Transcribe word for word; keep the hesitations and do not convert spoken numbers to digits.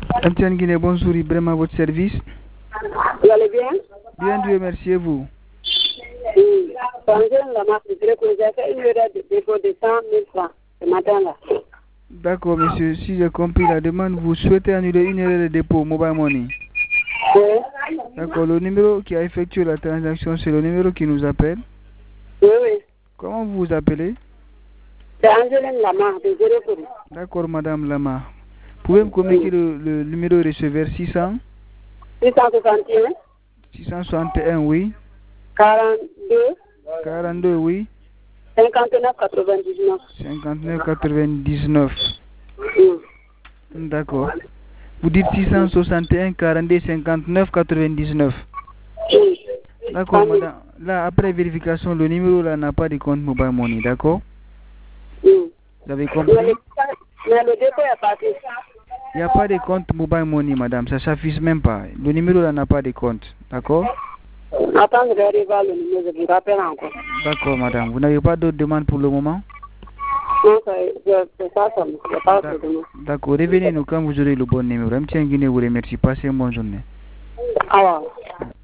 M T N Guinée, bonjour, vraiment votre service. Vous allez bien? Bien, Dieu merci, et vous? Oui. Angèle Lama, je dirais que j'ai fait une erreur de dépôt de cent mille francs ce matin-là. D'accord, monsieur, si j'ai compris la demande, vous souhaitez annuler une erreur de dépôt Mobile Money. Oui. D'accord, le numéro qui a effectué la transaction, c'est le numéro qui nous appelle. Oui, oui. Comment vous vous appelez? C'est Angèle Lama, de Zéro. D'accord, madame Lama. Pouvez-vous me communiquer le, le numéro receveur six cents? six cent soixante et un. six cent soixante et un, oui. quarante-deux. quarante-deux, oui. cinquante-neuf quatre-vingt-dix-neuf. cinquante-neuf quatre-vingt-dix-neuf. Oui. D'accord. Vous dites six cent soixante et un, quarante-deux, cinquante-neuf quatre-vingt-dix-neuf. Oui. D'accord, madame. Là, après vérification, le numéro là n'a pas de compte Mobile Money, d'accord? Oui. Vous avez compris? Mais le, mais le dépôt est parti. Il n'y a pas de compte Mobile Money, madame. Ça ne s'affiche même pas. Le numéro là n'a pas de compte, d'accord? Attends, je vais arriver à le numéro, je vous rappelle encore. D'accord, madame. Vous n'avez pas d'autres demandes pour le moment? Non, c'est ça, ça me pas de demande. D'accord. Revenez-nous quand vous aurez le bon numéro. M T N Guinée vous remercie. Passez une bonne journée. Alors.